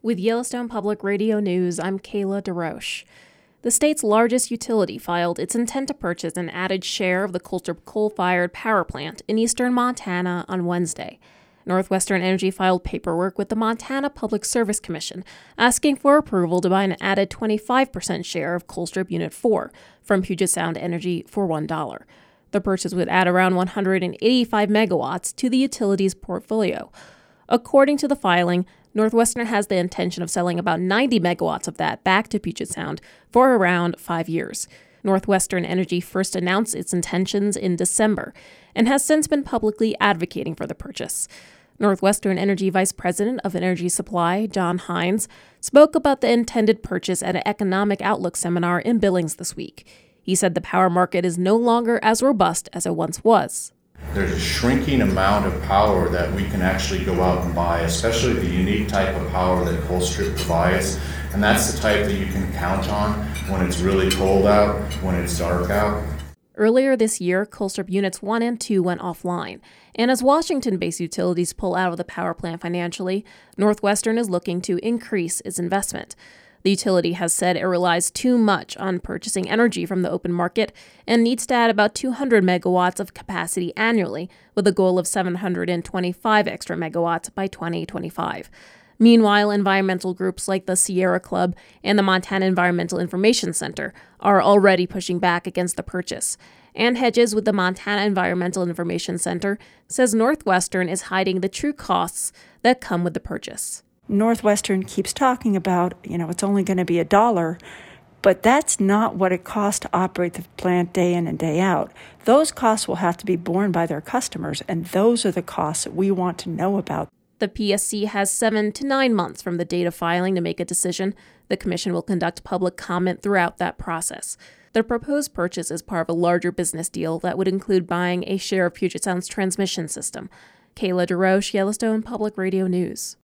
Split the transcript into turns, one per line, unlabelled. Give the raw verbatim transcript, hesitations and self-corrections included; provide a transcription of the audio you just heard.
With Yellowstone Public Radio News, I'm Kayla DeRoche. The state's largest utility filed its intent to purchase an added share of the Colstrip coal-fired power plant in eastern Montana on Wednesday. Northwestern Energy filed paperwork with the Montana Public Service Commission, asking for approval to buy an added twenty-five percent share of Colstrip Unit four from Puget Sound Energy for one dollar. The purchase would add around one hundred eighty-five megawatts to the utility's portfolio. According to the filing, Northwestern has the intention of selling about ninety megawatts of that back to Puget Sound for around five years. Northwestern Energy first announced its intentions in December and has since been publicly advocating for the purchase. Northwestern Energy Vice President of Energy Supply, John Hines, spoke about the intended purchase at an Economic Outlook seminar in Billings this week. He said the power market is no longer as robust as it once was.
There's a shrinking amount of power that we can actually go out and buy, especially the unique type of power that Colstrip provides. And that's the type that you can count on when it's really cold out, when it's dark out.
Earlier this year, Colstrip Units one and two went offline. And as Washington-based utilities pull out of the power plant financially, Northwestern is looking to increase its investment. The utility has said it relies too much on purchasing energy from the open market and needs to add about two hundred megawatts of capacity annually, with a goal of seven hundred twenty-five extra megawatts by twenty twenty-five. Meanwhile, environmental groups like the Sierra Club and the Montana Environmental Information Center are already pushing back against the purchase. Ann Hedges with the Montana Environmental Information Center says Northwestern is hiding the true costs that come with the purchase.
Northwestern keeps talking about, you know, it's only going to be a dollar, but that's not what it costs to operate the plant day in and day out. Those costs will have to be borne by their customers, and those are the costs that we want to know about.
The P S C has seven to nine months from the date of filing to make a decision. The commission will conduct public comment throughout that process. The proposed purchase is part of a larger business deal that would include buying a share of Puget Sound's transmission system. Kayla DeRoche, Yellowstone Public Radio News.